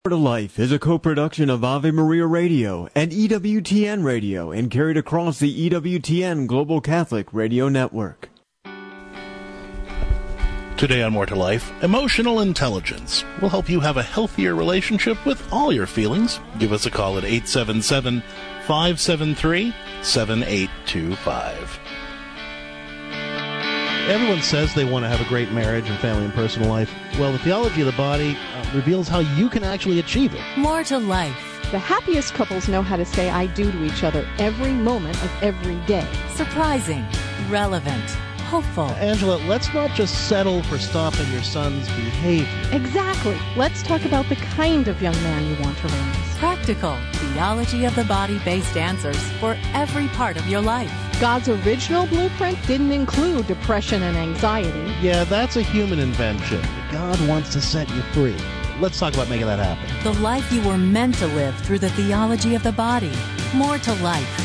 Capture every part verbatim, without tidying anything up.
More to Life is a co-production of Ave Maria Radio and E W T N Radio and carried across the E W T N Global Catholic Radio Network. Today on More to Life, emotional intelligence will help you have a healthier relationship with all your feelings. Give us a call at eight seven seven, five seven three, seven eight two five. Everyone says they want to have a great marriage and family and personal life. Well, the theology of the body uh, reveals how you can actually achieve it. More to Life. The happiest couples know how to say I do to each other every moment of every day. Surprising, relevant, hopeful. Angela, let's not just settle for stopping your son's behavior. Exactly. Let's talk about the kind of young man you want to raise. Practical, theology of the body-based answers for every part of your life. God's original blueprint didn't include depression and anxiety. Yeah, that's a human invention. God wants to set you free. Let's talk about making that happen. The life you were meant to live through the theology of the body. More to Life.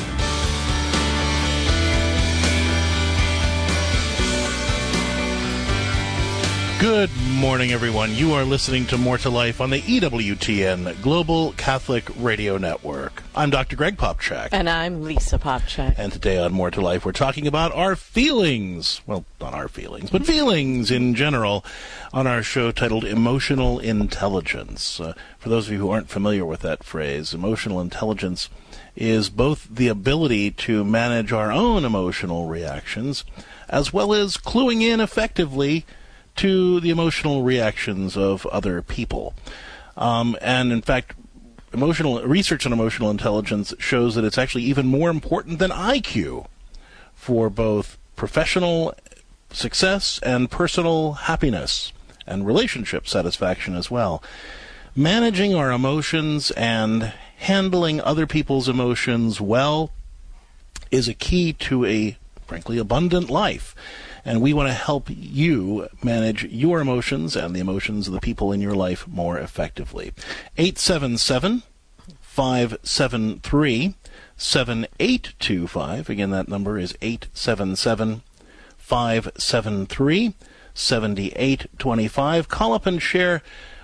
Good morning, everyone. You are listening to More to Life on the E W T N Global Catholic Radio Network. I'm Doctor Greg Popchak. And I'm Lisa Popchak. And today on More to Life, we're talking about our feelings. Well, not our feelings, but feelings in general on our show titled Emotional Intelligence. Uh, for those of you who aren't familiar with that phrase, emotional intelligence is both the ability to manage our own emotional reactions as well as cluing in effectively to the emotional reactions of other people. Um, and in fact, emotional research on emotional intelligence shows that it's actually even more important than I Q for both professional success and personal happiness and relationship satisfaction as well. Managing our emotions and handling other people's emotions well is a key to a, frankly, abundant life. And we want to help you manage your emotions and the emotions of the people in your life more effectively. eight seven seven, five seven three, seven eight two five. Again, that number is eight seven seven, five seven three, seven eight two five. Call up and share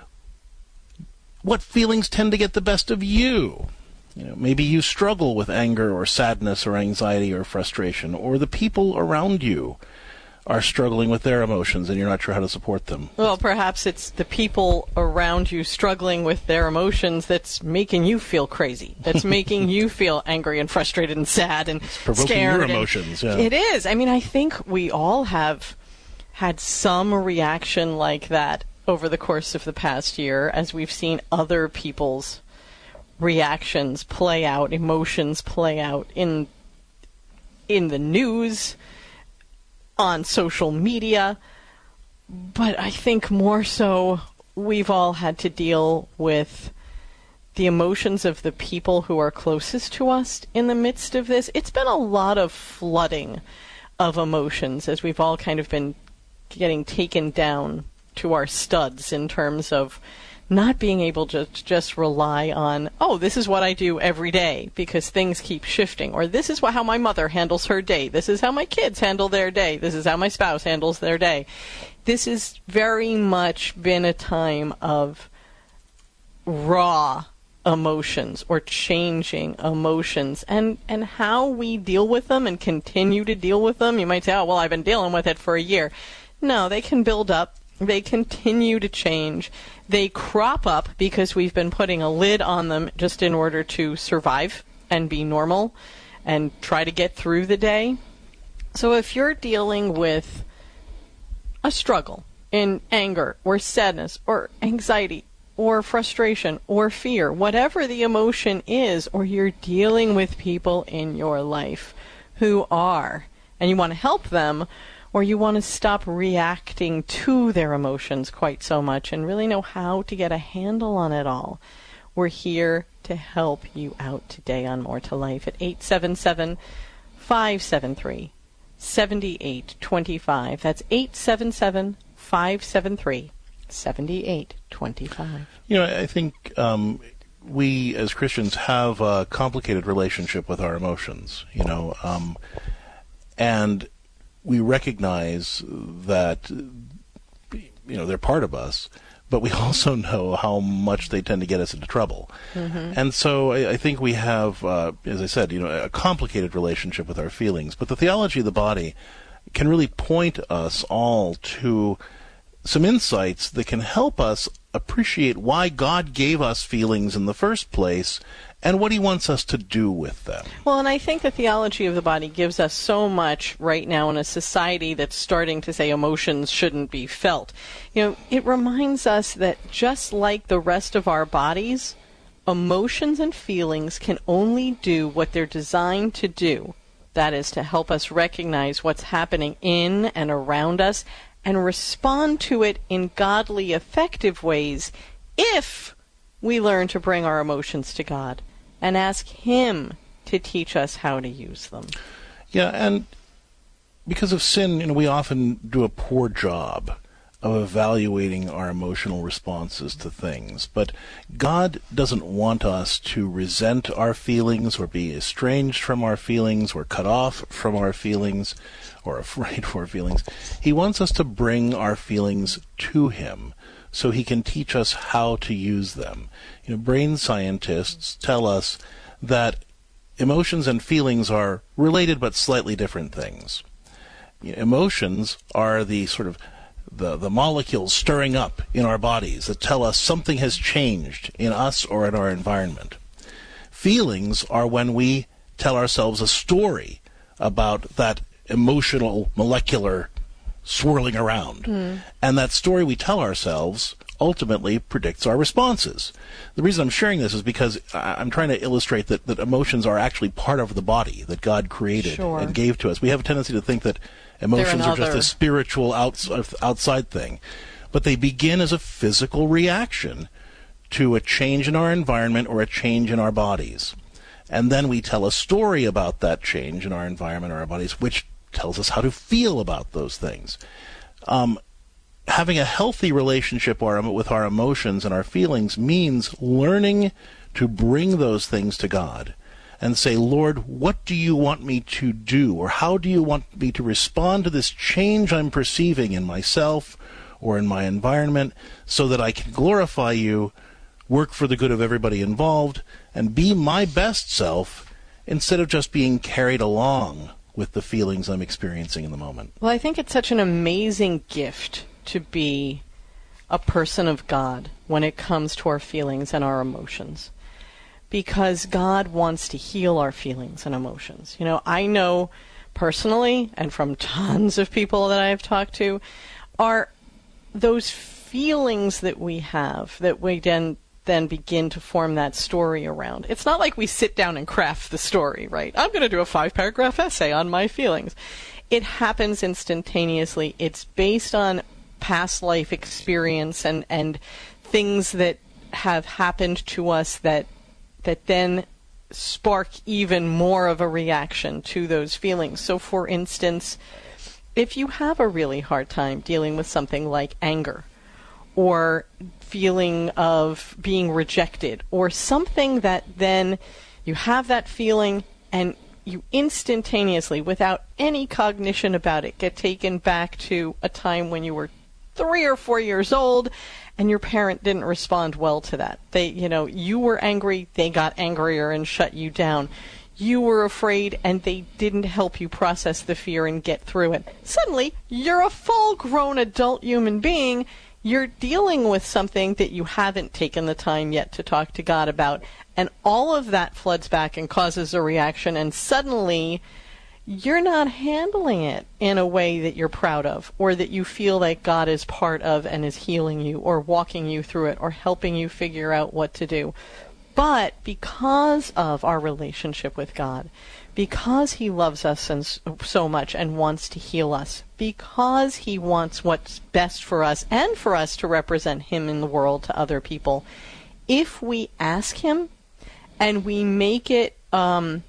what feelings tend to get the best of you. You know, maybe you struggle with anger or sadness or anxiety or frustration, or the people around you are struggling with their emotions and you're not sure how to support them. Well, perhaps it's the people around you struggling with their emotions that's making you feel crazy. That's making you feel angry and frustrated and sad and it's provoking scared. Your emotions, yeah. It is. I mean, I think we all have had some reaction like that over the course of the past year as we've seen other people's reactions play out, emotions play out in in the news, on social media, but I think more so we've all had to deal with the emotions of the people who are closest to us in the midst of this. It's been a lot of flooding of emotions as we've all kind of been getting taken down to our studs in terms of not being able to just rely on, oh, this is what I do every day because things keep shifting, or this is what, how my mother handles her day, this is how my kids handle their day, this is how my spouse handles their day. This has very much been a time of raw emotions or changing emotions, and, and how we deal with them and continue to deal with them. You might say, oh, well, I've been dealing with it for a year. No, they can build up. They continue to change. They crop up because we've been putting a lid on them just in order to survive and be normal and try to get through the day. So if you're dealing with a struggle in anger or sadness or anxiety or frustration or fear, whatever the emotion is, or you're dealing with people in your life who are, and you want to help them, or you want to stop reacting to their emotions quite so much and really know how to get a handle on it all, we're here to help you out today on More to Life at eight seven seven, five seven three, seven eight two five. That's eight seven seven, five seven three, seven eight two five. You know, I think um, we as Christians have a complicated relationship with our emotions, you know, um, and we recognize that, you know, they're part of us, but we also know how much they tend to get us into trouble. Mm-hmm. And so I, I think we have, uh, as I said, you know, a complicated relationship with our feelings. But the theology of the body can really point us all to some insights that can help us appreciate why God gave us feelings in the first place and what he wants us to do with them. Well, and I think the theology of the body gives us so much right now in a society that's starting to say emotions shouldn't be felt. You know, it reminds us that just like the rest of our bodies, emotions and feelings can only do what they're designed to do. That is to help us recognize what's happening in and around us and respond to it in godly, effective ways if we learn to bring our emotions to God and ask him to teach us how to use them. Yeah, and because of sin, you know, we often do a poor job of evaluating our emotional responses to things. But God doesn't want us to resent our feelings or be estranged from our feelings or cut off from our feelings or afraid of our feelings. He wants us to bring our feelings to him so he can teach us how to use them. You know, brain scientists tell us that emotions and feelings are related but slightly different things. You know, emotions are the sort of the, the molecules stirring up in our bodies that tell us something has changed in us or in our environment. Feelings are when we tell ourselves a story about that emotional molecular swirling around. Mm. And that story we tell ourselves ultimately predicts our responses. The reason I'm sharing this is because I'm trying to illustrate that, that emotions are actually part of the body that God created sure. and gave to us. We have a tendency to think that emotions are just a spiritual outs- outside thing. But they begin as a physical reaction to a change in our environment or a change in our bodies. And then we tell a story about that change in our environment or our bodies, which tells us how to feel about those things. Um, having a healthy relationship with our emotions and our feelings means learning to bring those things to God and say, Lord, what do you want me to do? Or how do you want me to respond to this change I'm perceiving in myself or in my environment so that I can glorify you, work for the good of everybody involved, and be my best self instead of just being carried along with the feelings I'm experiencing in the moment. Well, I think it's such an amazing gift to be a person of God when it comes to our feelings and our emotions, because God wants to heal our feelings and emotions. You know, I know personally, and from tons of people that I've talked to, are those feelings that we have that we then then begin to form that story around. It's not like we sit down and craft the story, right? I'm going to do a five-paragraph essay on my feelings. It happens instantaneously. It's based on past life experience and, and things that have happened to us that that then spark even more of a reaction to those feelings. So, for instance, if you have a really hard time dealing with something like anger or feeling of being rejected or something that then you have that feeling and you instantaneously, without any cognition about it, get taken back to a time when you were three or four years old and your parent didn't respond well to that. They, you know, you were angry, they got angrier and shut you down. You were afraid and they didn't help you process the fear and get through it. Suddenly, you're a full-grown adult human being. You're dealing with something that you haven't taken the time yet to talk to God about. And all of that floods back and causes a reaction. And suddenly, you're not handling it in a way that you're proud of or that you feel like God is part of and is healing you or walking you through it or helping you figure out what to do. But because of our relationship with God, because he loves us and so much and wants to heal us, because he wants what's best for us and for us to represent him in the world to other people, if we ask him and we make it, um,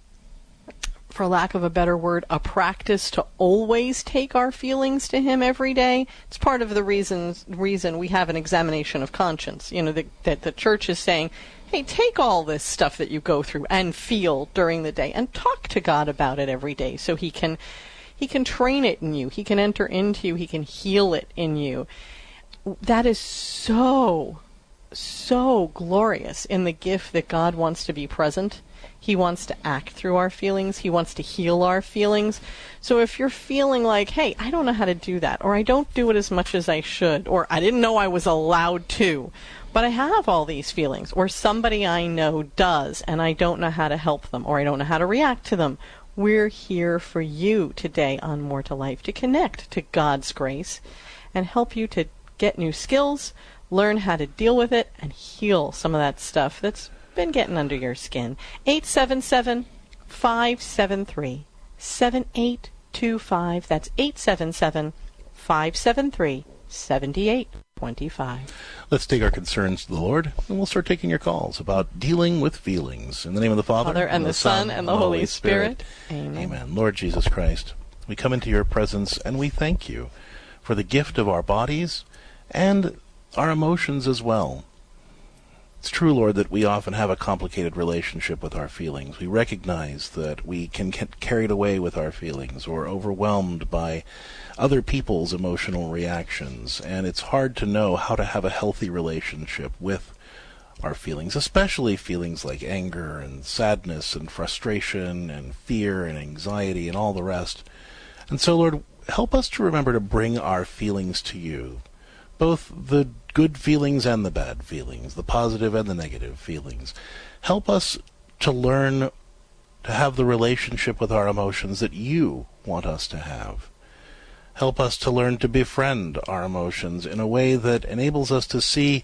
for lack of a better word, a practice to always take our feelings to him every day, it's part of the reasons, reason we have an examination of conscience. You know, the, that the church is saying, hey, take all this stuff that you go through and feel during the day and talk to God about it every day so he can he can train it in you. He can enter into you. He can heal it in you. that is so, so glorious in the gift that God wants to be present. He wants to act through our feelings. He wants to heal our feelings. So if you're feeling like, hey, I don't know how to do that, or I don't do it as much as I should, or I didn't know I was allowed to, but I have all these feelings, or somebody I know does, and I don't know how to help them, or I don't know how to react to them, we're here for you today on More to Life to connect to God's grace and help you to get new skills, learn how to deal with it, and heal some of that stuff that's been getting under your skin. eight seven seven, five seven three, seven eight two five. That's eight seven seven, five seven three, seven eight two five. Let's take our concerns to the Lord, and we'll start taking your calls about dealing with feelings. In the name of the Father, Father and, and the Son, and the Holy Spirit. Spirit. Amen. Amen. Lord Jesus Christ, we come into your presence, and we thank you for the gift of our bodies and our emotions as well. It's true, Lord, that we often have a complicated relationship with our feelings. We recognize that we can get carried away with our feelings or overwhelmed by other people's emotional reactions, and it's hard to know how to have a healthy relationship with our feelings, especially feelings like anger and sadness and frustration and fear and anxiety and all the rest. And so, Lord, help us to remember to bring our feelings to you, both the good feelings and the bad feelings, the positive and the negative feelings. Help us to learn to have the relationship with our emotions that you want us to have. Help us to learn to befriend our emotions in a way that enables us to see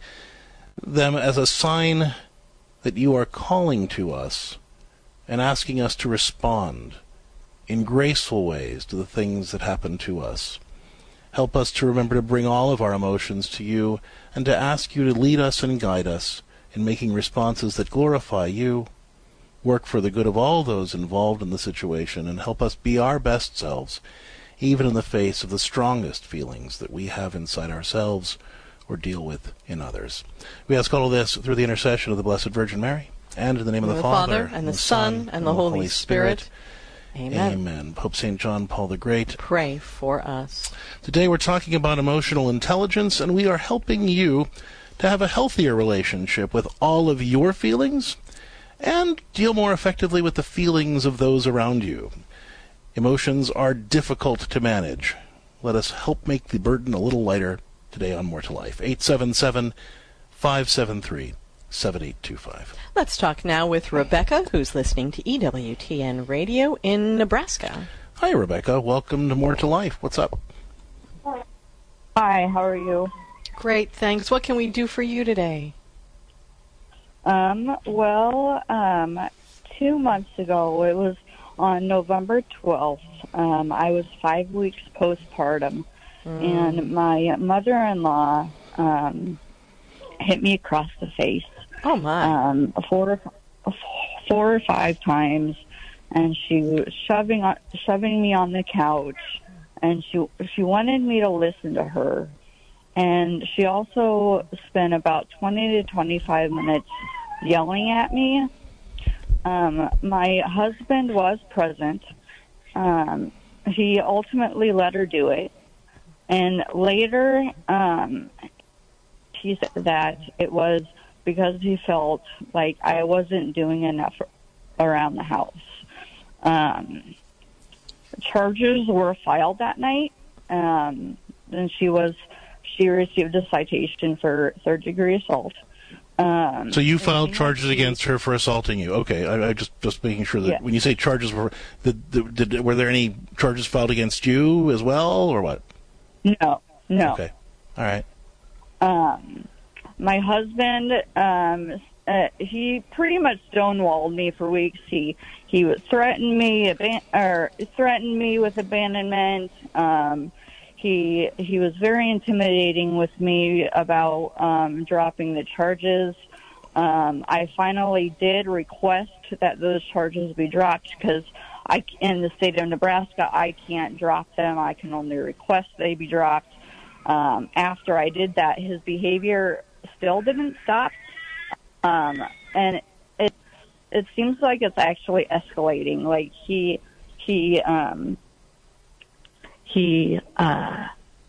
them as a sign that you are calling to us and asking us to respond in graceful ways to the things that happen to us. Help us to remember to bring all of our emotions to you and to ask you to lead us and guide us in making responses that glorify you, work for the good of all those involved in the situation, and help us be our best selves, even in the face of the strongest feelings that we have inside ourselves or deal with in others. We ask all of this through the intercession of the Blessed Virgin Mary, and in the name of the, the Father, and the Son, and the Holy Spirit. Spirit. Amen. Amen. Pope Saint John Paul the Great, pray for us. Today we're talking about emotional intelligence, and we are helping you to have a healthier relationship with all of your feelings and deal more effectively with the feelings of those around you. Emotions are difficult to manage. Let us help make the burden a little lighter today on More to Life. eight seven seven, five seven three, seven eight two five. Let's talk now with Rebecca, who's listening to E W T N Radio in Nebraska. Hi, Rebecca. Welcome to More to Life. What's up? Hi, how are you? Great, thanks. What can we do for you today? Um, well, um, two months ago, it was on November twelfth, um, I was five weeks postpartum, mm. and my mother-in-law um, hit me across the face. Oh, my. Um, four, four or five times, and she was shoving, shoving me on the couch, and she, she wanted me to listen to her. And she also spent about twenty to twenty-five minutes yelling at me. Um, my husband was present. Um, he ultimately let her do it. And later, um, he said that it was because he felt like I wasn't doing enough around the house. Um, charges were filed that night, um, and she was she received a citation for third-degree assault. Um, so you filed charges against her for assaulting you. Okay, I, I just just making sure that yeah. When you say charges were, did, did, were there any charges filed against you as well, or what? No, no. Okay, all right. Um, my husband, um, uh, he pretty much stonewalled me for weeks. He he would threaten me, aban- or threatened me with abandonment. Um, He he was very intimidating with me about um, dropping the charges. Um, I finally did request that those charges be dropped because I, in the state of Nebraska, I can't drop them. I can only request they be dropped. Um, after I did that, his behavior still didn't stop, um, and it it seems like it's actually escalating. Like he he. Um, He uh,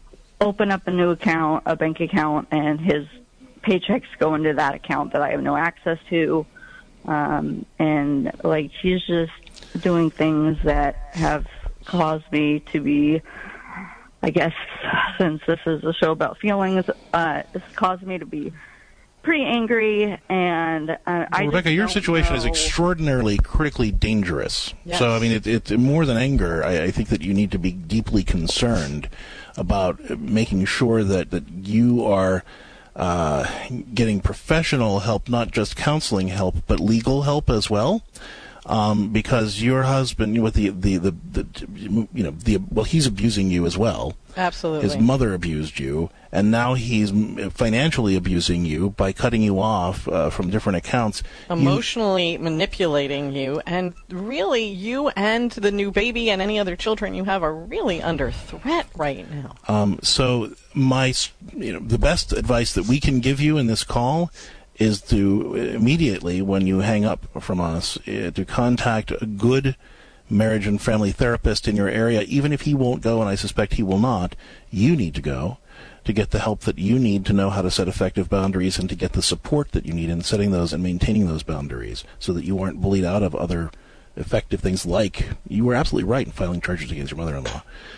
open up a new account, a bank account, and his paychecks go into that account that I have no access to. Um, and, like, he's just doing things that have caused me to be, I guess, since this is a show about feelings, uh, it's caused me to be pretty angry. And uh, well, I Rebecca, your situation know. is extraordinarily critically dangerous. Yes. So, I mean, it's it, more than anger. I, I think that you need to be deeply concerned about making sure that, that you are uh, getting professional help, not just counseling help, but legal help as well. Um, because your husband, with the, the, the, the, you know, the, well, he's abusing you as well. Absolutely. His mother abused you, and now he's financially abusing you by cutting you off uh, from different accounts. Emotionally you, manipulating you, and really you and the new baby and any other children you have are really under threat right now. Um, so my, you know, the best advice that we can give you in this call is to immediately, when you hang up from us, uh, to contact a good marriage and family therapist in your area. Even if he won't go, and I suspect he will not, you need to go to get the help that you need to know how to set effective boundaries and to get the support that you need in setting those and maintaining those boundaries so that you aren't bullied out of other effective things, like you were absolutely right in filing charges against your mother-in-law.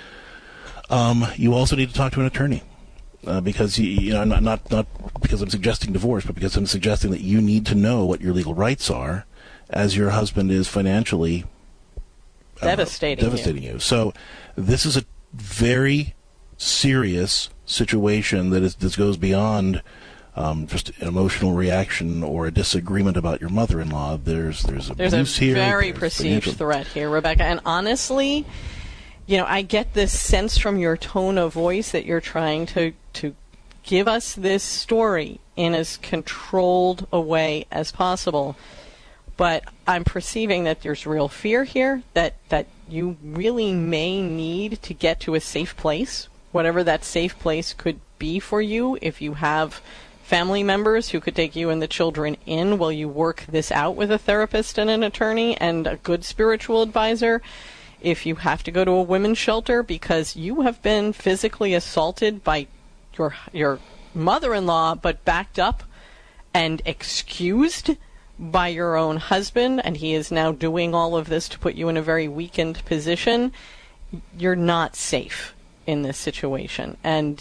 Um, you also need to talk to an attorney. Uh, because you, you know, not, not not because I'm suggesting divorce, but because I'm suggesting that you need to know what your legal rights are, as your husband is financially uh, devastating, devastating you. you. So, this is a very serious situation that is that goes beyond um, just an emotional reaction or a disagreement about your mother-in-law. There's there's abuse There's a here. very there's perceived financial... threat here, Rebecca. And honestly, you know, I get this sense from your tone of voice that you're trying to, to give us this story in as controlled a way as possible. But I'm perceiving that there's real fear here, that, that you really may need to get to a safe place, whatever that safe place could be for you. If you have family members who could take you and the children in while you work this out with a therapist and an attorney and a good spiritual advisor. If you have to go to a women's shelter because you have been physically assaulted by your your mother-in-law, but backed up and excused by your own husband, and he is now doing all of this to put you in a very weakened position, you're not safe in this situation. And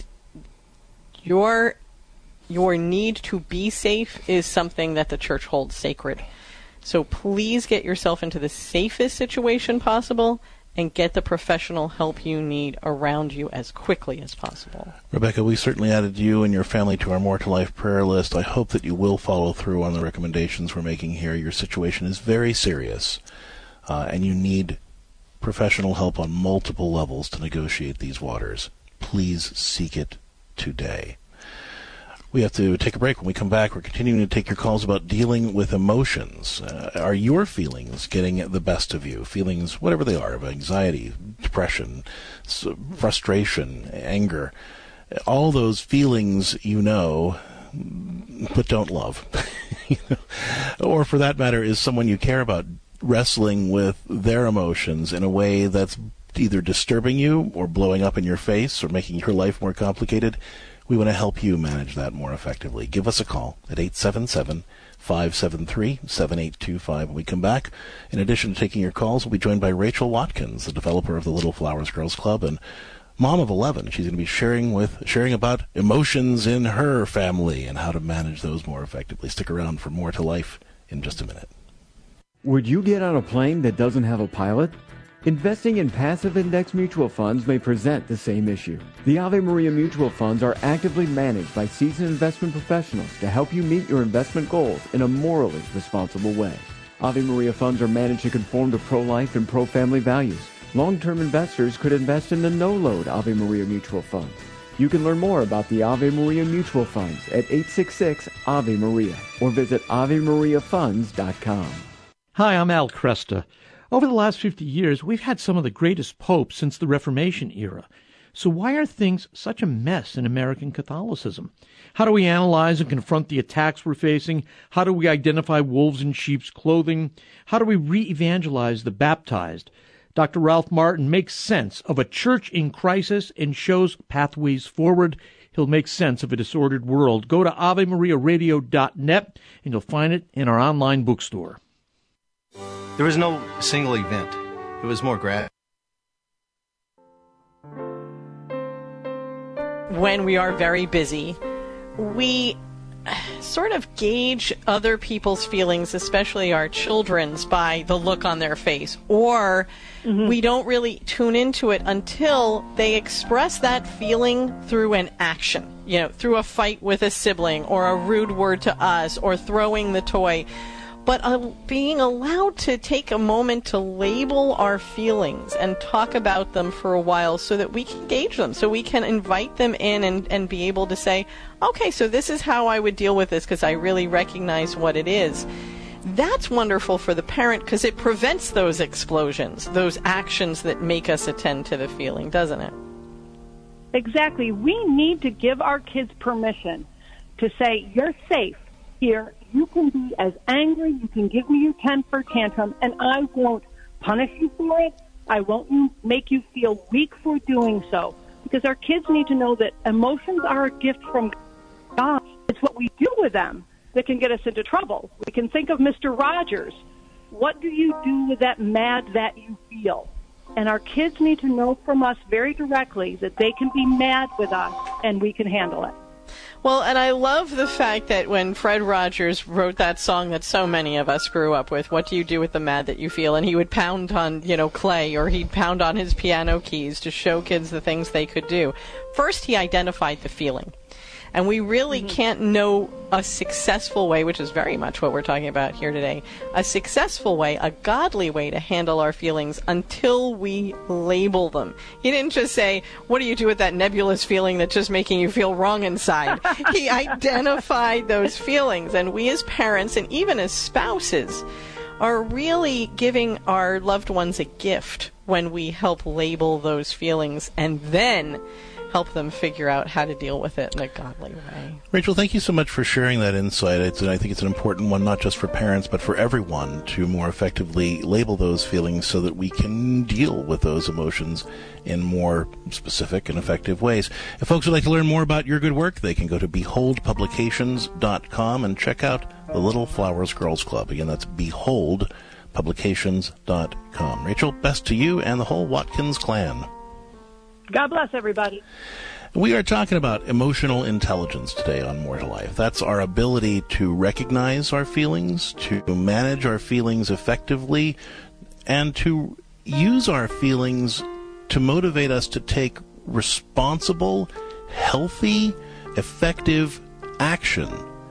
your your need to be safe is something that the church holds sacred. So please get yourself into the safest situation possible and get the professional help you need around you as quickly as possible. Rebecca, we certainly added you and your family to our More to Life prayer list. I hope that you will follow through on the recommendations we're making here. Your situation is very serious, uh, and you need professional help on multiple levels to negotiate these waters. Please seek it today. We have to take a break. When we come back, we're continuing to take your calls about dealing with emotions. Uh, are your feelings getting the best of you? Feelings, whatever they are, of anxiety, depression, frustration, anger. All those feelings you know, but don't love. Or for that matter, is someone you care about wrestling with their emotions in a way that's either disturbing you or blowing up in your face or making your life more complicated? We want to help you manage that more effectively. Give us a call at eight seven seven, five seven three, seven eight two five. When we come back, in addition to taking your calls, we'll be joined by Rachel Watkins, the developer of the Little Flowers Girls Club and mom of eleven. She's going to be sharing with sharing about emotions in her family and how to manage those more effectively. Stick around for More to Life in just a minute. Would you get on a plane that doesn't have a pilot? Investing in passive index mutual funds may present the same issue. The Ave Maria mutual funds are actively managed by seasoned investment professionals to help you meet your investment goals in a morally responsible way. Ave Maria funds are managed to conform to pro-life and pro-family values. Long-term investors could invest in the no-load Ave Maria mutual funds. You can learn more about the Ave Maria mutual funds at eight six six, A V E Maria or visit ave maria funds dot com. Hi, I'm Al Cresta. Over the last fifty years, we've had some of the greatest popes since the Reformation era. So why are things such a mess in American Catholicism? How do we analyze and confront the attacks we're facing? How do we identify wolves in sheep's clothing? How do we re-evangelize the baptized? Doctor Ralph Martin makes sense of a church in crisis and shows pathways forward. He'll make sense of a disordered world. Go to ave maria radio dot net and you'll find it in our online bookstore. There was no single event. It was more gradual. When we are very busy, we sort of gauge other people's feelings, especially our children's, by the look on their face. Or mm-hmm. we don't really tune into it until they express that feeling through an action. You know, through a fight with a sibling, or a rude word to us, or throwing the toy. But uh, being allowed to take a moment to label our feelings and talk about them for a while so that we can gauge them, so we can invite them in and, and be able to say, okay, so this is how I would deal with this because I really recognize what it is. That's wonderful for the parent because it prevents those explosions, those actions that make us attend to the feeling, doesn't it? Exactly. We need to give our kids permission to say, you're safe here. You can be as angry, you can give me your temper tantrum, and I won't punish you for it. I won't make you feel weak for doing so. Because our kids need to know that emotions are a gift from God. It's what we do with them that can get us into trouble. We can think of Mister Rogers. What do you do with that mad that you feel? And our kids need to know from us very directly that they can be mad with us and we can handle it. Well, and I love the fact that when Fred Rogers wrote that song that so many of us grew up with, what do you do with the mad that you feel? And he would pound on, you know, clay, or he'd pound on his piano keys to show kids the things they could do. First, he identified the feeling. And we really mm-hmm. can't know a successful way, which is very much what we're talking about here today, a successful way, a godly way to handle our feelings until we label them. He didn't just say, what do you do with that nebulous feeling that's just making you feel wrong inside? He identified those feelings. And we as parents, and even as spouses, are really giving our loved ones a gift when we help label those feelings and then help them figure out how to deal with it in a godly way. Rachel, thank you so much for sharing that insight. It's, and I think it's an important one, not just for parents, but for everyone, to more effectively label those feelings so that we can deal with those emotions in more specific and effective ways. If folks would like to learn more about your good work, they can go to behold publications dot com and check out the Little Flowers Girls Club. Again, that's behold publications dot com. Rachel, best to you and the whole Watkins clan. God bless everybody. We are talking about emotional intelligence today on More to Life. That's our ability to recognize our feelings, to manage our feelings effectively, and to use our feelings to motivate us to take responsible, healthy, effective action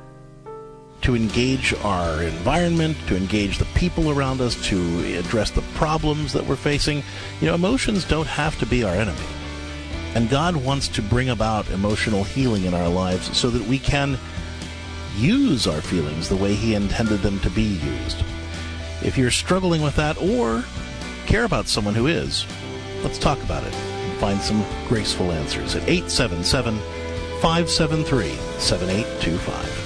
to engage our environment, to engage the people around us, to address the problems that we're facing. You know, emotions don't have to be our enemy. And God wants to bring about emotional healing in our lives so that we can use our feelings the way He intended them to be used. If you're struggling with that or care about someone who is, let's talk about it and find some graceful answers at eight seven seven, five seven three, seven eight two five.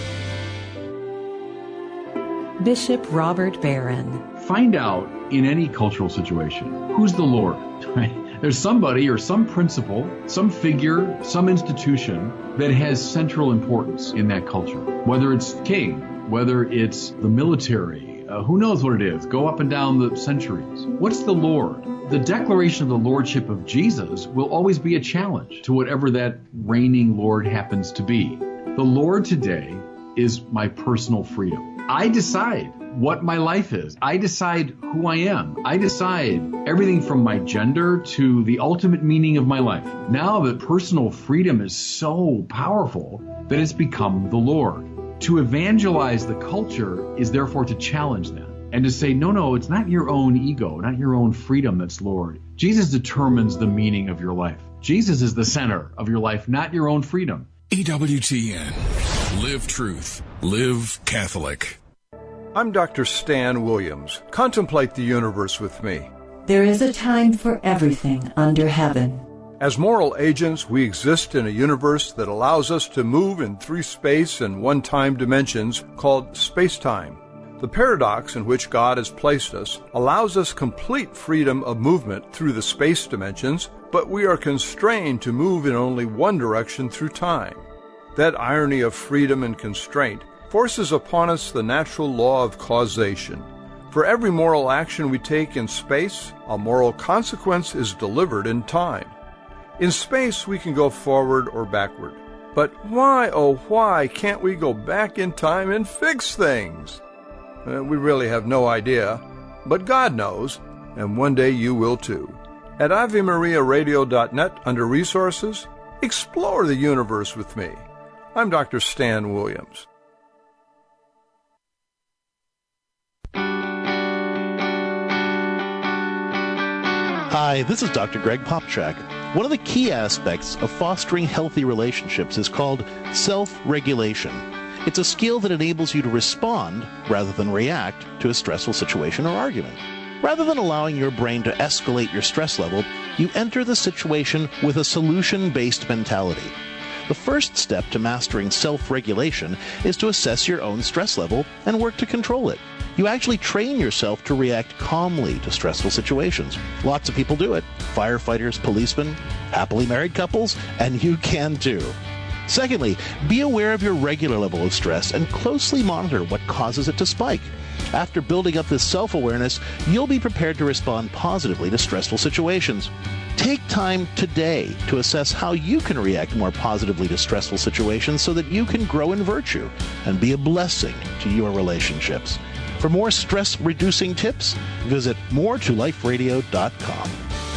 Bishop Robert Barron. Find out in any cultural situation who's the Lord, right? There's somebody or some principle, some figure, some institution that has central importance in that culture. Whether it's king, whether it's the military, uh, who knows what it is. Go up and down the centuries. What's the Lord? The declaration of the Lordship of Jesus will always be a challenge to whatever that reigning Lord happens to be. The Lord today is my personal freedom. I decide what my life is. I decide who I am. I decide everything from my gender to the ultimate meaning of my life. Now that personal freedom is so powerful that it's become the Lord. To evangelize the culture is therefore to challenge them and to say, no, no, it's not your own ego, not your own freedom that's Lord. Jesus determines the meaning of your life. Jesus is the center of your life, not your own freedom. E W T N. Live truth. Live Catholic. I'm Doctor Stan Williams. Contemplate the universe with me. There is a time for everything under heaven. As moral agents, we exist in a universe that allows us to move in three space and one time dimensions called space-time. The paradox in which God has placed us allows us complete freedom of movement through the space dimensions, but we are constrained to move in only one direction through time. That irony of freedom and constraint forces upon us the natural law of causation. For every moral action we take in space, a moral consequence is delivered in time. In space, we can go forward or backward. But why, oh why, can't we go back in time and fix things? Uh, we really have no idea, but God knows, and one day you will too. At Ave Maria Radio dot net, under Resources, explore the universe with me. I'm Doctor Stan Williams. Hi, this is Doctor Greg Popchak. One of the key aspects of fostering healthy relationships is called self-regulation. It's a skill that enables you to respond, rather than react, to a stressful situation or argument. Rather than allowing your brain to escalate your stress level, you enter the situation with a solution-based mentality. The first step to mastering self-regulation is to assess your own stress level and work to control it. You actually train yourself to react calmly to stressful situations. Lots of people do it. Firefighters, policemen, happily married couples, and you can too. Secondly, be aware of your regular level of stress and closely monitor what causes it to spike. After building up this self-awareness, you'll be prepared to respond positively to stressful situations. Take time today to assess how you can react more positively to stressful situations so that you can grow in virtue and be a blessing to your relationships. For more stress-reducing tips, visit more to life radio dot com.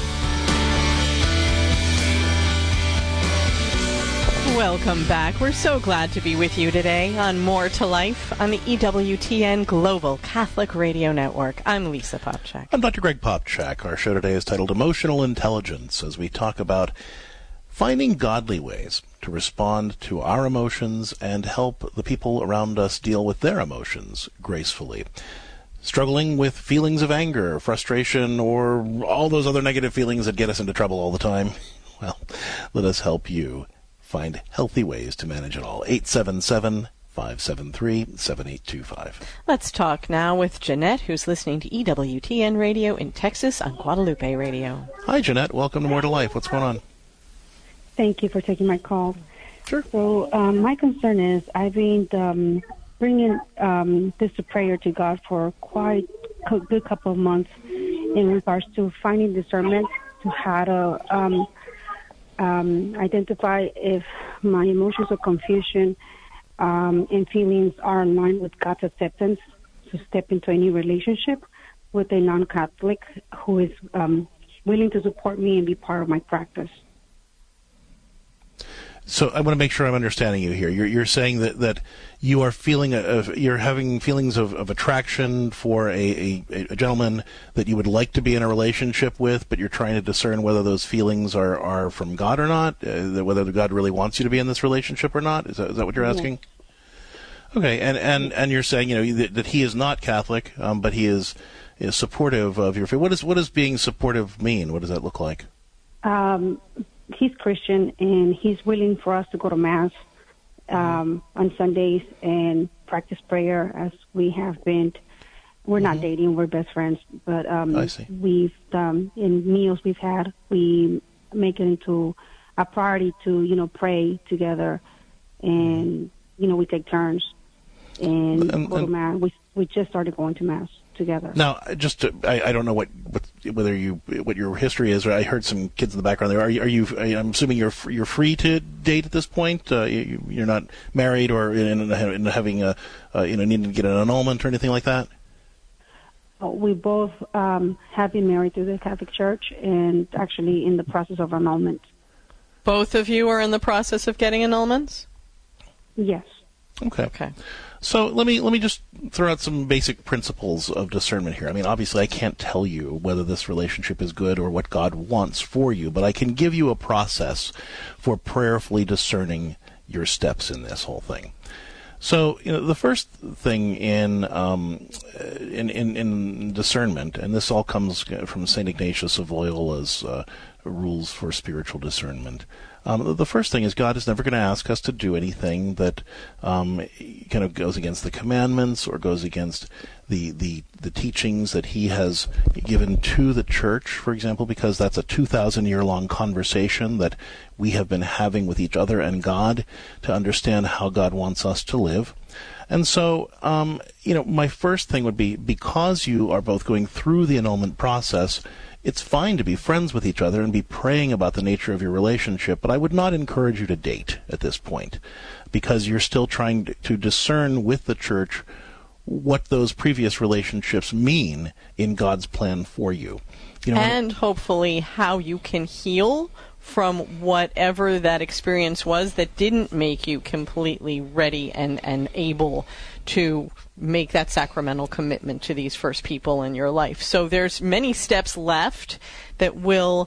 Welcome back. We're so glad to be with you today on More to Life on the E W T N Global Catholic Radio Network. I'm Lisa Popchak. I'm Doctor Greg Popchak. Our show today is titled Emotional Intelligence, as we talk about finding godly ways to respond to our emotions and help the people around us deal with their emotions gracefully. Struggling with feelings of anger, frustration, or all those other negative feelings that get us into trouble all the time? Well, let us help you find healthy ways to manage it all. eight seven seven, five seven three, seven eight two five. Let's talk now with Jeanette, who's listening to E W T N Radio in Texas on Guadalupe Radio. Hi, Jeanette. Welcome to More to Life. What's going on? Thank you for taking my call. Sure. So um, my concern is I've been um, bringing um, this to prayer to God for quite a good couple of months in regards to finding discernment to how to um, um, identify if my emotions of confusion um, and feelings are in line with God's acceptance to step into any relationship with a non-Catholic who is um, willing to support me and be part of my practice. So I want to make sure I'm understanding you here. You're, you're saying that, that you are feeling, a, a, you're having feelings of, of attraction for a, a, a gentleman that you would like to be in a relationship with, but you're trying to discern whether those feelings are, are from God or not, uh, whether God really wants you to be in this relationship or not. Is that, is that what you're asking? Yes. Okay, and, and, and you're saying, you know, that, that he is not Catholic, um, but he is is supportive of your faith. What is what does being supportive mean? What does that look like? Um. He's Christian, and he's willing for us to go to Mass um, on Sundays and practice prayer as we have been. We're mm-hmm. not dating, we're best friends, but um, I see. we've, um, in meals we've had, we make it into a priority to, you know, pray together, and, you know, we take turns and, and go and, to Mass. We, we just started going to Mass together. Now, just to, I, I don't know what, what whether you what your history is. Or I heard some kids in the background there. Are you? Are you I'm assuming you're you're free to date at this point. Uh, you, you're not married or in, in, in having a uh, you know needing to get an annulment or anything like that. We both um, have been married to the Catholic Church and actually in the process of annulment. Both of you are in the process of getting annulments? Yes. Okay. Okay. So let me let me just throw out some basic principles of discernment here. I mean, obviously, I can't tell you whether this relationship is good or what God wants for you, but I can give you a process for prayerfully discerning your steps in this whole thing. So, you know, the first thing in um, in, in in discernment, and this all comes from Saint Ignatius of Loyola's uh, rules for spiritual discernment. Um, the first thing is God is never going to ask us to do anything that um, kind of goes against the commandments or goes against the, the the teachings that he has given to the church, for example, because that's a two thousand year long conversation that we have been having with each other and God to understand how God wants us to live. And so, um, you know, my first thing would be, because you are both going through the annulment process, it's fine to be friends with each other and be praying about the nature of your relationship, but I would not encourage you to date at this point, because you're still trying to, to discern with the church what those previous relationships mean in God's plan for you. You know, and hopefully how you can heal from whatever that experience was that didn't make you completely ready and, and able to make that sacramental commitment to these first people in your life. So there's many steps left that will,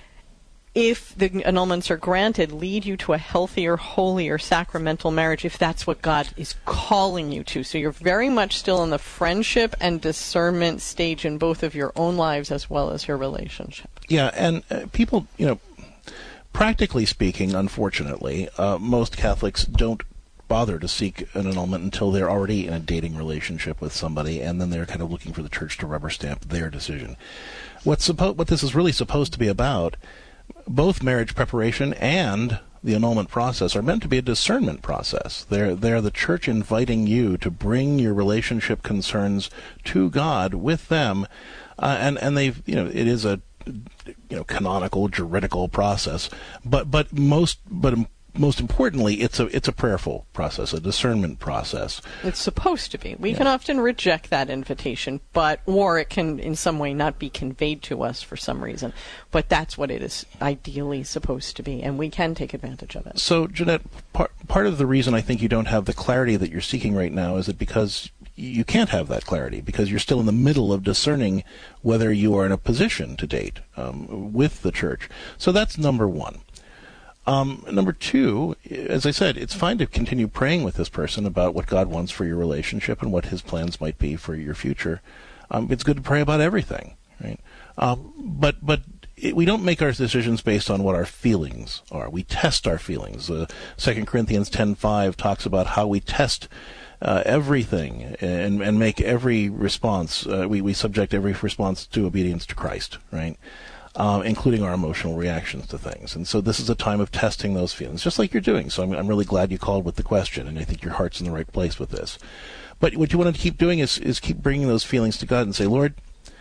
if the annulments are granted, lead you to a healthier, holier, sacramental marriage, if that's what God is calling you to. So you're very much still in the friendship and discernment stage in both of your own lives as well as your relationship. Yeah, and uh, people, you know, practically speaking, unfortunately, uh, most Catholics don't bother to seek an annulment until they're already in a dating relationship with somebody, and then they're kind of looking for the church to rubber stamp their decision. What's suppo- what this is really supposed to be about, both marriage preparation and the annulment process are meant to be a discernment process. They're, they're the church inviting you to bring your relationship concerns to God with them, uh, and, and they've, you know, it is a you know, canonical, juridical process, but but most but most importantly, it's a it's a prayerful process, a discernment process. It's supposed to be. We yeah. can often reject that invitation, but or it can in some way not be conveyed to us for some reason. But that's what it is ideally supposed to be, and we can take advantage of it. So, Jeanette, part part of the reason I think you don't have the clarity that you're seeking right now is that because you can't have that clarity, because you're still in the middle of discerning whether you are in a position to date um, with the church. So that's number one. Um, number two, as I said, it's fine to continue praying with this person about what God wants for your relationship and what his plans might be for your future. Um, it's good to pray about everything, right? Um, but but it, we don't make our decisions based on what our feelings are. We test our feelings. Uh, Second Corinthians ten five talks about how we test Uh, everything and and make every response, uh, we, we subject every response to obedience to Christ, right? Um, including our emotional reactions to things. And so this is a time of testing those feelings, just like you're doing. So I'm, I'm really glad you called with the question, and I think your heart's in the right place with this. But what you want to keep doing is, is keep bringing those feelings to God and say, Lord,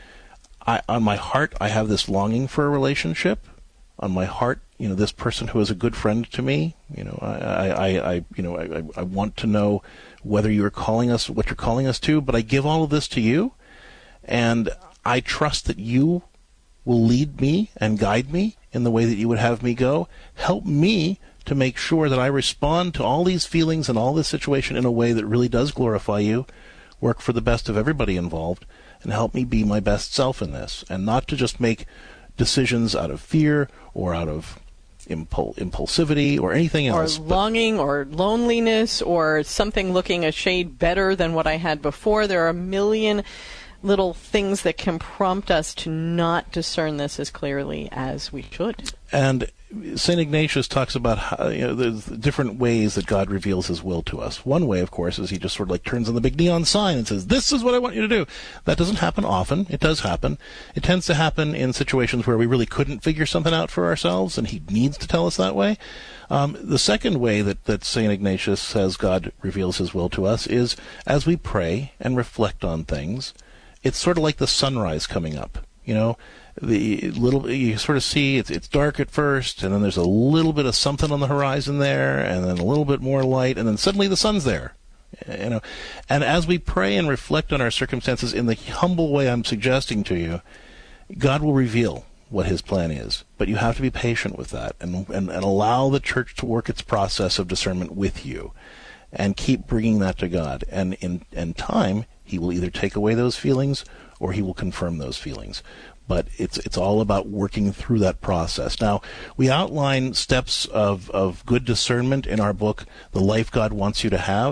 I, on my heart, I have this longing for a relationship. On my heart, you know, this person who is a good friend to me, you know, I, I, I you know, I, I want to know whether you are calling us, what you're calling us to, but I give all of this to you, and I trust that you will lead me and guide me in the way that you would have me go. Help me to make sure that I respond to all these feelings and all this situation in a way that really does glorify you, work for the best of everybody involved, and help me be my best self in this, and not to just make decisions out of fear or out of impul- impulsivity or anything else. Or longing or loneliness or something looking a shade better than what I had before. There are a million little things that can prompt us to not discern this as clearly as we should. And Saint Ignatius talks about how, you know, there's different ways that God reveals his will to us. One way, of course, is he just sort of like turns on the big neon sign and says, this is what I want you to do. That doesn't happen often. It does happen. It tends to happen in situations where we really couldn't figure something out for ourselves, and he needs to tell us that way. Um, the second way that, that Saint Ignatius says God reveals his will to us is as we pray and reflect on things. It's sort of like the sunrise coming up, you know. The little you sort of see it's it's dark at first, and then there's a little bit of something on the horizon there, and then a little bit more light, and then suddenly the sun's there, you know. And as we pray and reflect on our circumstances in the humble way I'm suggesting to you, God will reveal what his plan is. But you have to be patient with that, and and, and allow the church to work its process of discernment with you, and keep bringing that to God. And in in time, he will either take away those feelings or he will confirm those feelings. But it's it's all about working through that process. Now, we outline steps of, of good discernment in our book, The Life God Wants You to Have.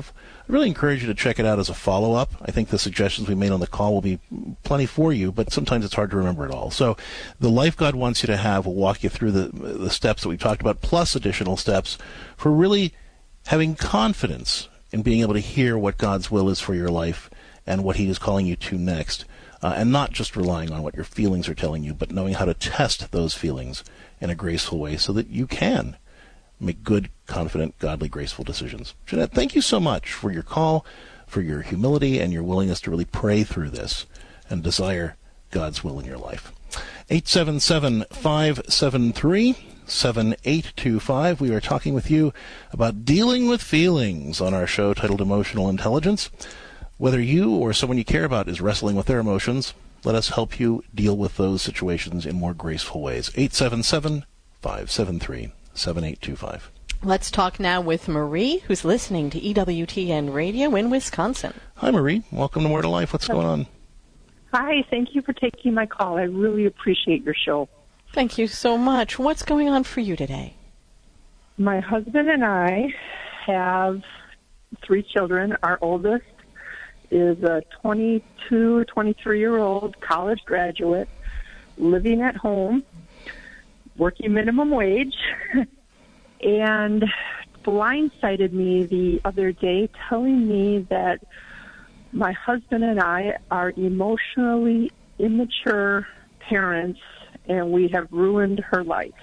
I really encourage you to check it out as a follow-up. I think the suggestions we made on the call will be plenty for you, but sometimes it's hard to remember it all. So the Life God Wants You to Have will walk you through the, the steps that we talked about, plus additional steps for really having confidence in being able to hear what God's will is for your life and what he is calling you to next. Uh, and not just relying on what your feelings are telling you, but knowing how to test those feelings in a graceful way so that you can make good, confident, godly, graceful decisions. Jeanette, thank you so much for your call, for your humility, and your willingness to really pray through this and desire God's will in your life. eight seven seven, five seven three, seven eight two five. We are talking with you about dealing with feelings on our show titled Emotional Intelligence. Whether you or someone you care about is wrestling with their emotions, let us help you deal with those situations in more graceful ways. eight seven seven, five seven three, seven eight two five. Let's talk now with Marie, who's listening to E W T N Radio in Wisconsin. Hi, Marie. Welcome to More to Life. What's going on? Hi. Thank you for taking my call. I really appreciate your show. Thank you so much. What's going on for you today? My husband and I have three children. Our oldest is a twenty-two, twenty-three-year-old college graduate living at home, working minimum wage, and blindsided me the other day telling me that my husband and I are emotionally immature parents and we have ruined her life.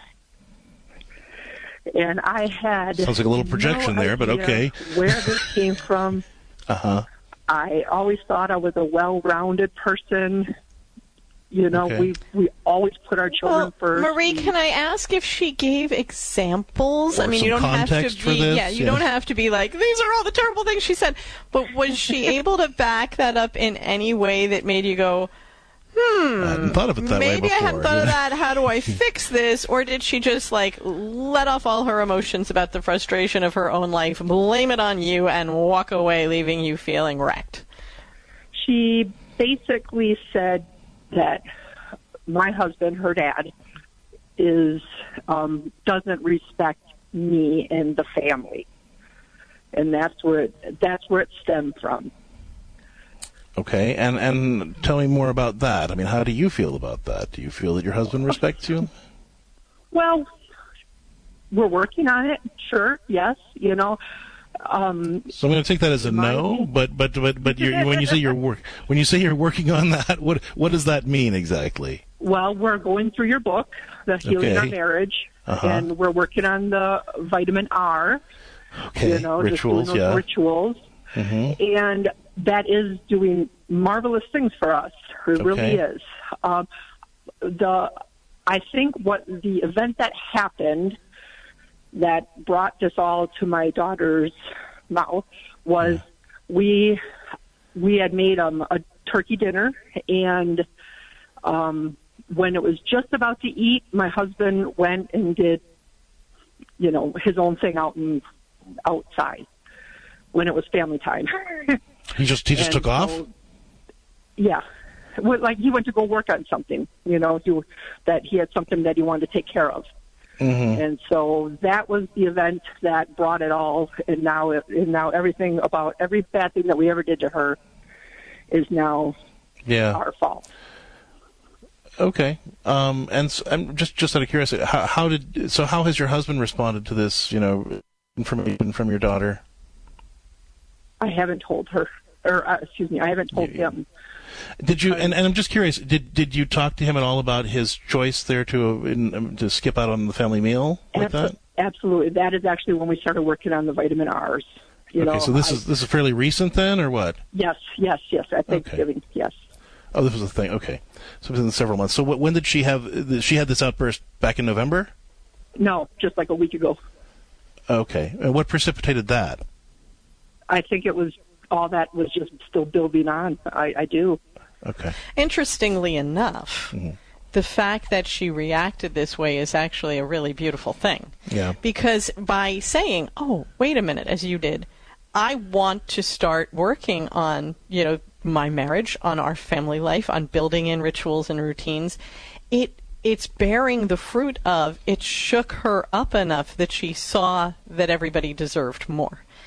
And I had sounds like a little projection no there, but okay. Where this came from. Uh-huh. I always thought I was a well-rounded person. You know, Okay. we we always put our children Well, first. Marie, can I ask if she gave examples? Or I mean, some you don't have to context be. for this? Yeah, you Yeah. don't have to be like, these are all the terrible things she said. But was she able to back that up in any way that made you go, hmm, I hadn't thought of it that way maybe I hadn't before. thought of that. How do I fix this? Or did she just like let off all her emotions about the frustration of her own life, blame it on you, and walk away, leaving you feeling wrecked? She basically said that my husband, her dad, is um, doesn't respect me and the family, and that's where it, that's where it stemmed from. Okay, and and tell me more about that. I mean, how do you feel about that? Do you feel that your husband respects you? Well, we're working on it. Sure, yes, you know. Um, So I'm going to take that as a no. But but but but you're, when you say you're work when you say you're working on that, what what does that mean exactly? Well, we're going through your book, The Healing Our Okay. Marriage, Uh-huh. and we're working on the vitamin R. Okay, You know, just rituals, doing those yeah. rituals. Mm-hmm. And that is doing marvelous things for us. It really Okay. is. Um, the I think what the event that happened that brought this all to my daughter's mouth was we we had made um, a turkey dinner, and um, when it was just about to eat, my husband went and did, you know, his own thing out and outside when it was family time. He just he just And took off. so, yeah, Well, like he went to go work on something, you know, he, that he had something that he wanted to take care of. Mm-hmm. And so that was the event that brought it all, and now it, and now everything about every bad thing that we ever did to her is now Yeah. our fault. Okay. Um, and s I'm just just out of curiosity, how, how did so how has your husband responded to this? You know, information from your daughter. I haven't told her, or uh, excuse me, I haven't told him. Did you? And, and I'm just curious. Did did you talk to him at all about his choice there to in, um, to skip out on the family meal like Abso- that? Absolutely. That is actually when we started working on the vitamin R's. You Okay, know, so this I- is this is fairly recent then, or what? Yes, yes, yes. At Thanksgiving, yes. Oh, this was a thing. Okay, so within several months. So wh- when did she have? She had this outburst back in November. No, just like a week ago. Okay, and what precipitated that? I think it was all that was just still building on. I, I do. Okay. Interestingly enough, Mm-hmm. the fact that she reacted this way is actually a really beautiful thing. Yeah. Because by saying, "Oh, wait a minute," as you did, I want to start working on, you know, my marriage, on our family life, on building in rituals and routines, it it's bearing the fruit of it shook her up enough that she saw that everybody deserved more.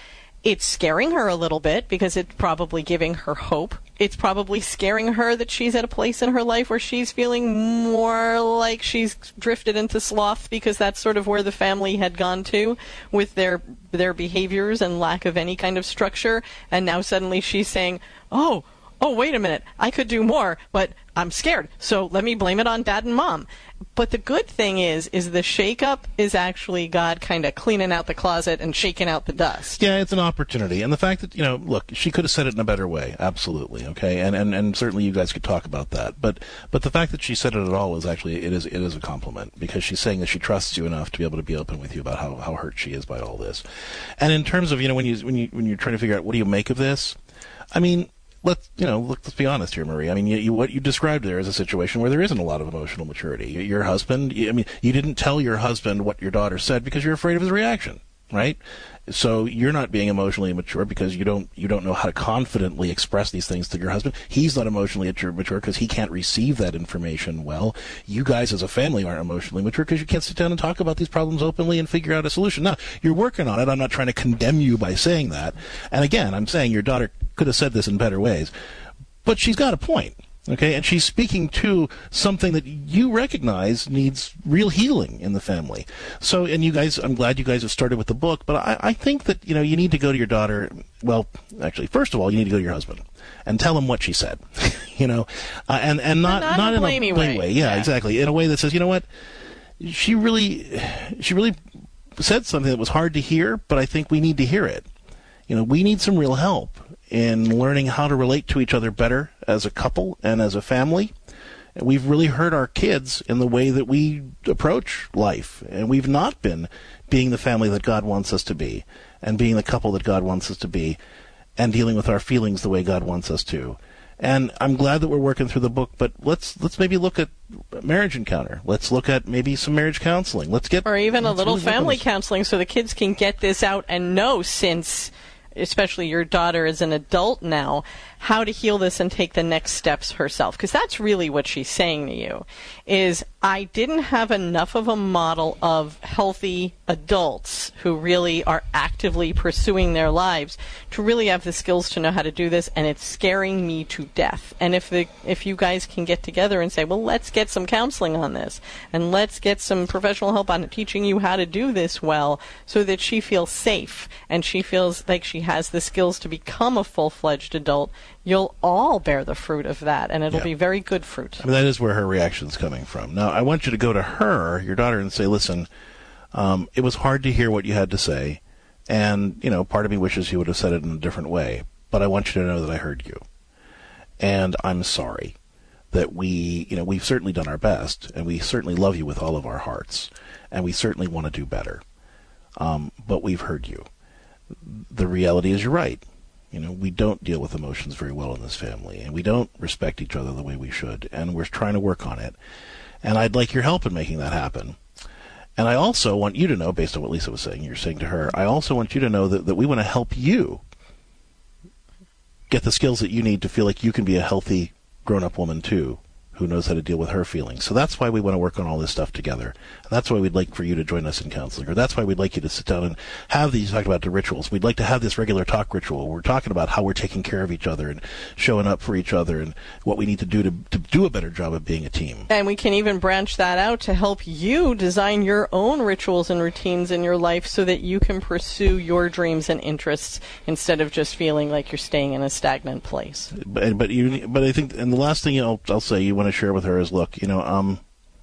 It's scaring her a little bit because it's probably giving her hope. It's probably scaring her that she's at a place in her life where she's feeling more like she's drifted into sloth, because that's sort of where the family had gone to with their their behaviors and lack of any kind of structure. And now suddenly she's saying, oh, oh, wait a minute, I could do more, but I'm scared, so let me blame it on Dad and Mom. But the good thing is, is the shakeup is actually God kind of cleaning out the closet and shaking out the dust. Yeah, it's an opportunity. And the fact that, you know, look, she could have said it in a better way, absolutely, okay? And and, and certainly you guys could talk about that. But but the fact that she said it at all is actually, it is it is a compliment, because she's saying that she trusts you enough to be able to be open with you about how, how hurt she is by all this. And in terms of, you know, when you when you when you're trying to figure out what do you make of this, I mean, Let's you know. Look, let's be honest here, Marie. I mean, you, you, what you described there is a situation where there isn't a lot of emotional maturity. Your husband. You, I mean, you didn't tell your husband what your daughter said because you're afraid of his reaction, right? So you're not being emotionally mature because you don't you don't know how to confidently express these things to your husband. He's not emotionally mature because he can't receive that information well. You guys as a family aren't emotionally mature because you can't sit down and talk about these problems openly and figure out a solution. Now, you're working on it. I'm not trying to condemn you by saying that. And again, I'm saying your daughter could have said this in better ways. But she's got a point. Okay, and she's speaking to something that you recognize needs real healing in the family. So, and you guys, I'm glad you guys have started with the book, but I, I think that, you know, you need to go to your daughter, well, actually, first of all, you need to go to your husband and tell him what she said, you know, uh, and, and not, not, not in a in a blamey blame way. way. Yeah, yeah, exactly. In a way that says, you know what, she really, she really said something that was hard to hear, but I think we need to hear it. You know, we need some real help in learning how to relate to each other better as a couple and as a family. And we've really hurt our kids in the way that we approach life, and we've not been being the family that God wants us to be, and being the couple that God wants us to be, and dealing with our feelings the way God wants us to. And I'm glad that we're working through the book, but let's let's maybe look at Marriage Encounter. Let's look at maybe some marriage counseling. Let's get or even a little really family counseling so the kids can get this out and know, since especially your daughter is an adult now, how to heal this and take the next steps herself. Because that's really what she's saying to you, is I didn't have enough of a model of healthy adults who really are actively pursuing their lives to really have the skills to know how to do this, and it's scaring me to death. And if the if you guys can get together and say, well, let's get some counseling on this, and let's get some professional help on teaching you how to do this well, so that she feels safe and she feels like she has the skills to become a full-fledged adult, you'll all bear the fruit of that, and it'll yeah. be very good fruit. I mean, that is where her reaction's coming from. Now, I want you to go to her, your daughter, and say, listen, um, it was hard to hear what you had to say, and, you know, part of me wishes you would have said it in a different way, but I want you to know that I heard you. And I'm sorry that we, you know, we've certainly done our best, and we certainly love you with all of our hearts, and we certainly want to do better. Um, but we've heard you. The reality is you're right. You know, we don't deal with emotions very well in this family, and we don't respect each other the way we should, and we're trying to work on it. And I'd like your help in making that happen. And I also want you to know, based on what Lisa was saying, you're saying to her, I also want you to know that, that we want to help you get the skills that you need to feel like you can be a healthy, grown-up woman, too, who knows how to deal with her feelings. So that's why we want to work on all this stuff together. And that's why we'd like for you to join us in counseling, or that's why we'd like you to sit down and have these, talk about the rituals. We'd like to have this regular talk ritual. We're talking about how we're taking care of each other and showing up for each other and what we need to do to, to do a better job of being a team. And we can even branch that out to help you design your own rituals and routines in your life so that you can pursue your dreams and interests instead of just feeling like you're staying in a stagnant place. But, but, you, but I think, and the last thing I'll, I'll say, you want to share with her is, look, you know, um,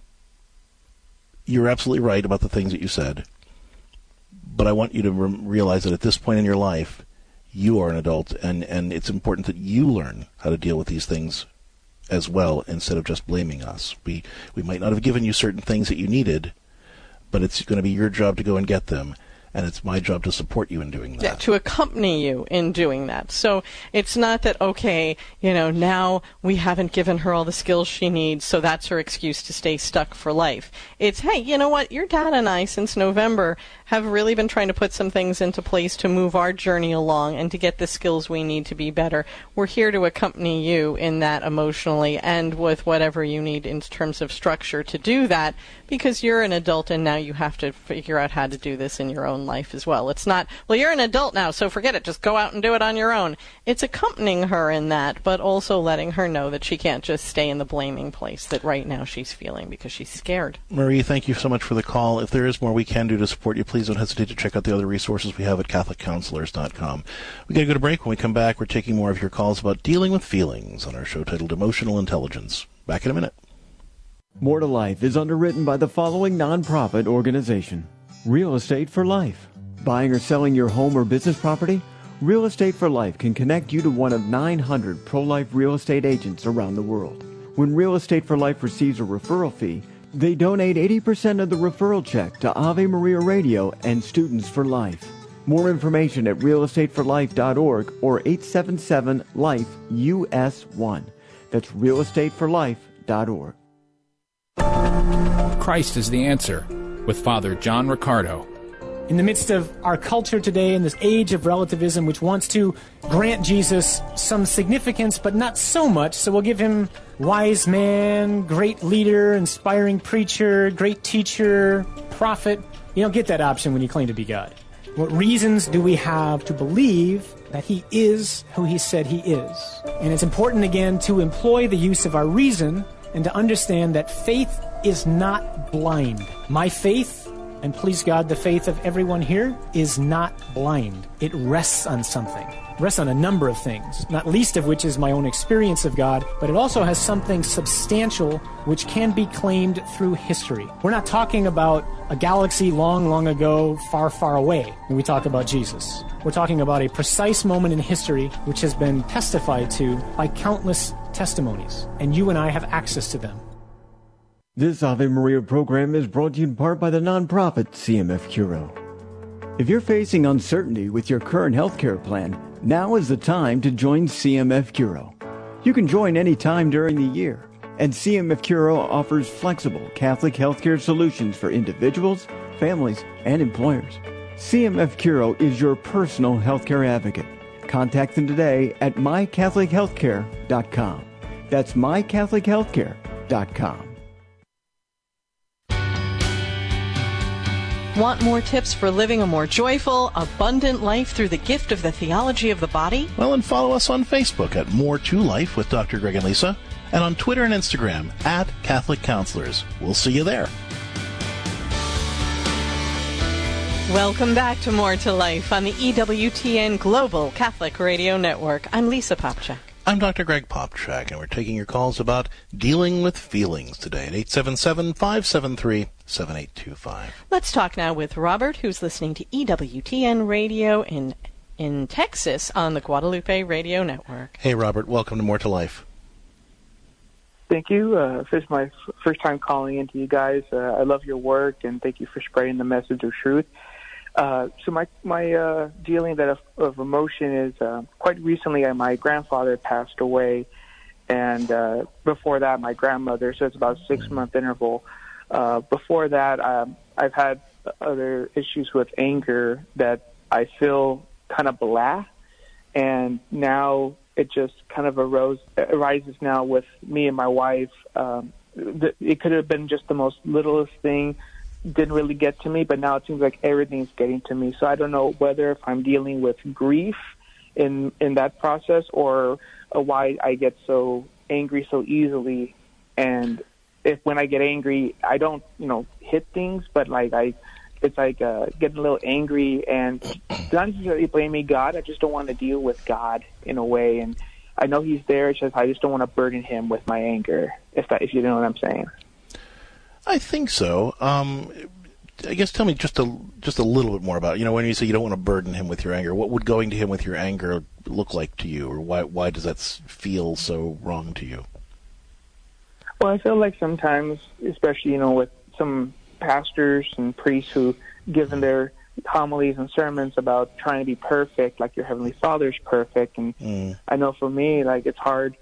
you're absolutely right about the things that you said, but I want you to re- realize that at this point in your life, you are an adult, and, and it's important that you learn how to deal with these things as well, instead of just blaming us. We we might not have given you certain things that you needed, but it's going to be your job to go and get them. And it's my job to support you in doing that. Yeah, to accompany you in doing that. So it's not that, okay, you know, now we haven't given her all the skills she needs, so that's her excuse to stay stuck for life. It's, hey, you know what, your dad and I, since November, have really been trying to put some things into place to move our journey along and to get the skills we need to be better. We're here to accompany you in that emotionally and with whatever you need in terms of structure to do that, because you're an adult and now you have to figure out how to do this in your own life as well. It's not, well, you're an adult now, so forget it. Just go out and do it on your own. It's accompanying her in that, but also letting her know that she can't just stay in the blaming place that right now she's feeling because she's scared. Marie, thank you so much for the call. If there is more we can do to support you, please don't hesitate to check out the other resources we have at Catholic Counselors dot com. We got to go to break. When we come back, we're taking more of your calls about dealing with feelings on our show titled Emotional Intelligence. Back in a minute. More to Life is underwritten by the following nonprofit organization: Real Estate for Life. Buying or selling your home or business property? Real Estate for Life can connect you to one of nine hundred pro-life real estate agents around the world. When Real Estate for Life receives a referral fee, they donate eighty percent of the referral check to Ave Maria Radio and Students for Life. More information at real estate for life dot org or eight seven seven life U S one. That's real estate for life dot org. Christ is the answer, with Father John Riccardo. In the midst of our culture today, in this age of relativism, which wants to grant Jesus some significance, but not so much, so we'll give him wise man, great leader, inspiring preacher, great teacher, prophet. You don't get that option when you claim to be God. What reasons do we have to believe that he is who he said he is? And it's important, again, to employ the use of our reason and to understand that faith is not blind. My faith, and please God, the faith of everyone here, is not blind. It rests on something. It rests on a number of things, not least of which is my own experience of God, but it also has something substantial which can be claimed through history. We're not talking about a galaxy long, long ago, far, far away when we talk about Jesus. We're talking about a precise moment in history which has been testified to by countless testimonies, and you and I have access to them. This Ave Maria program is brought to you in part by the nonprofit C M F Curo. If you're facing uncertainty with your current healthcare plan, now is the time to join C M F Curo. You can join any time during the year, and C M F Curo offers flexible Catholic healthcare solutions for individuals, families, and employers. C M F Curo is your personal healthcare advocate. Contact them today at my catholic healthcare dot com. That's my catholic healthcare dot com. Want more tips for living a more joyful, abundant life through the gift of the theology of the body? Well, and follow us on Facebook at More to Life with Doctor Greg and Lisa, and on Twitter and Instagram at Catholic Counselors. We'll see you there. Welcome back to More to Life on the E W T N Global Catholic Radio Network. I'm Lisa Popchak. I'm Doctor Greg Popchak, and we're taking your calls about dealing with feelings today at eight seven seven, five seven three, seven eight two five. Let's talk now with Robert, who's listening to E W T N Radio in in Texas on the Guadalupe Radio Network. Hey, Robert. Welcome to More to Life. Thank you. Uh, this is my f- first time calling into you guys. Uh, I love your work, and thank you for spreading the message of truth. Uh, so my my uh, dealing that of, of emotion is uh, quite recently. Uh, my grandfather passed away, and uh, before that, my grandmother. So it's about a six month interval. Uh, before that, um, I've had other issues with anger that I feel kind of blah, and now it just kind of arose arises now with me and my wife. Um, th- it could have been just the most littlest thing. Didn't really get to me, but now it seems like everything's getting to me. So I don't know whether if I'm dealing with grief in in that process or uh, why I get so angry so easily. And if when I get angry, I don't, you know, hit things, but like I, it's like uh, getting a little angry and not necessarily blaming God. I just don't want to deal with God in a way. And I know He's there. It's just I just don't want to burden Him with my anger. If that, if you know what I'm saying. I think so. Um, I guess tell me just a just a little bit more about it. You know, when you say you don't want to burden him with your anger, what would going to him with your anger look like to you, or why why does that feel so wrong to you? Well, I feel like sometimes, especially you know, with some pastors and priests who give in their homilies and sermons about trying to be perfect, like your Heavenly Father's perfect, and mm. I know for me, like it's hard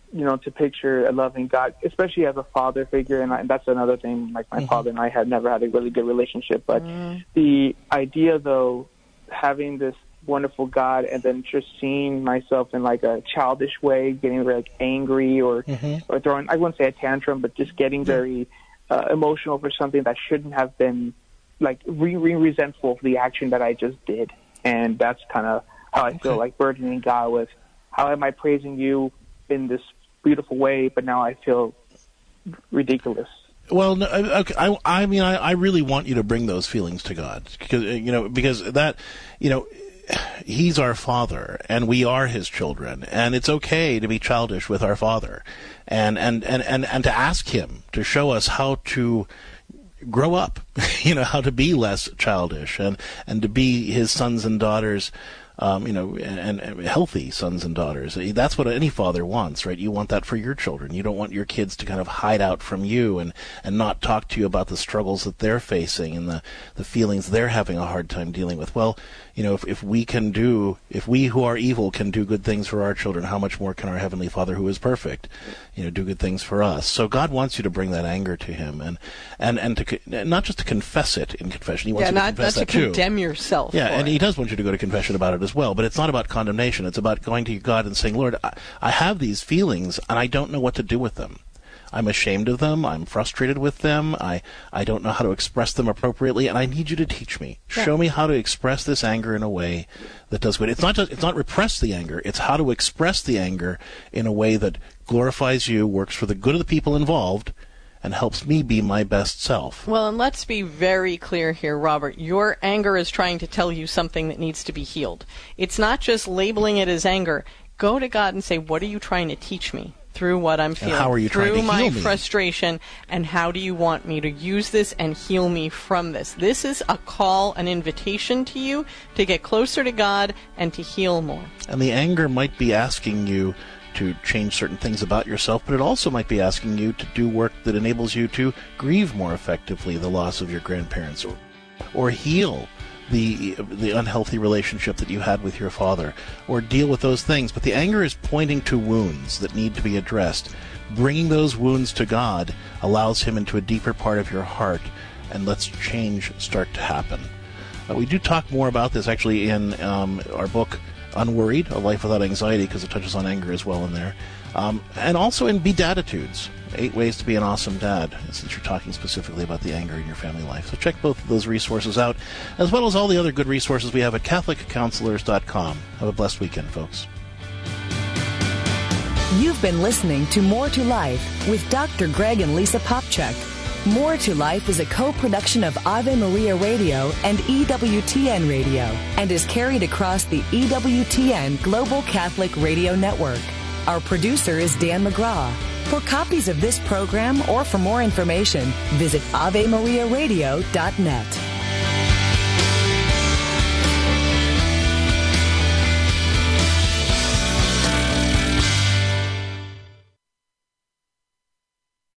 you know, to picture a loving God, especially as a father figure, and, I, and that's another thing. Like my mm-hmm. father and I had never had a really good relationship, but mm. the idea, though, having this wonderful God and then just seeing myself in like a childish way, getting like angry or mm-hmm. or throwing, I wouldn't say a tantrum, but just getting very uh, emotional for something that shouldn't have been, like re, re resentful for the action that I just did. And that's kind of how I okay. feel like burdening God with, how am I praising you in this beautiful way, but now I feel ridiculous. Well, no, okay, I, I mean, I, I really want you to bring those feelings to God, because you know, because that, you know, He's our Father, and we are His children, and it's okay to be childish with our Father, and and and and, and to ask Him to show us how to grow up, you know, how to be less childish, and and to be His sons and daughters. Um, you know, and, and healthy sons and daughters. That's what any father wants, right? You want that for your children. You don't want your kids to kind of hide out from you and, and not talk to you about the struggles that they're facing and the, the feelings they're having a hard time dealing with. Well, you know, if, if we can do, if we who are evil can do good things for our children, how much more can our Heavenly Father who is perfect, you know, do good things for us? So God wants you to bring that anger to Him, and, and, and to, not just to confess it in confession. He wants yeah, you to not, confess not that to too. condemn yourself. Yeah, for and it. He does want you to go to confession about it as well, but it's not about condemnation. It's about going to God and saying, Lord, I, I have these feelings, and I don't know what to do with them. I'm ashamed of them. I'm frustrated with them. I, I don't know how to express them appropriately, and I need you to teach me. Yeah. Show me how to express this anger in a way that does good. It's not just, it's not repress the anger. It's how to express the anger in a way that glorifies you, works for the good of the people involved, and helps me be my best self. Well, and let's be very clear here, Robert. Your anger is trying to tell you something that needs to be healed. It's not just labeling it as anger. Go to God and say, what are you trying to teach me through what I'm feeling? And how are you through trying to my heal me? frustration, and how do you want me to use this and heal me from this? This is a call, an invitation to you to get closer to God and to heal more. And the anger might be asking you to change certain things about yourself, but it also might be asking you to do work that enables you to grieve more effectively the loss of your grandparents, or, or heal the the unhealthy relationship that you had with your father, or deal with those things. But the anger is pointing to wounds that need to be addressed. Bringing those wounds to God allows Him into a deeper part of your heart and lets change start to happen. Uh, we do talk more about this actually in um, our book, Unworried, A Life Without Anxiety, because it touches on anger as well in there. Um, and also in Bedattitudes, Eight Ways to Be an Awesome Dad, since you're talking specifically about the anger in your family life. So check both of those resources out, as well as all the other good resources we have at Catholic Counselors dot com. Have a blessed weekend, folks. You've been listening to More to Life with Doctor Greg and Lisa Popchak. More to Life is a co-production of Ave Maria Radio and E W T N Radio, and is carried across the E W T N Global Catholic Radio Network. Our producer is Dan McGraw. For copies of this program or for more information, visit ave maria radio dot net.